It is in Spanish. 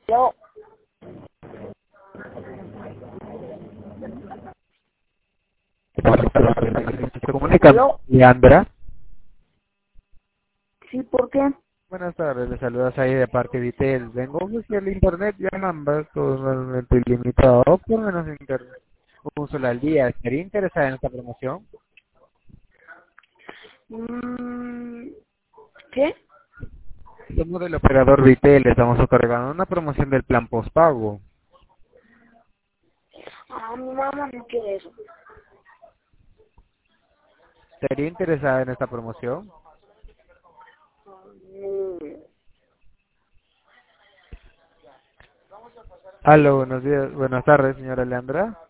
Yo, Se comunica yo, Leandra. sí, ¿por qué? Buenas tardes, le saludas ahí de parte de Vitel. Vengo a buscar el internet, llaman totalmente ilimitado por menos internet. Un solo al día. ¿Estaría interesada en esta promoción? Mm, ¿Qué? Somos del operador Vitel, estamos otorgando una promoción del plan postpago. Ah, mi mamá no quiere eso. ¿Estaría interesada en esta promoción? Mm, Aló, buenos días, buenas tardes, señora Leandra.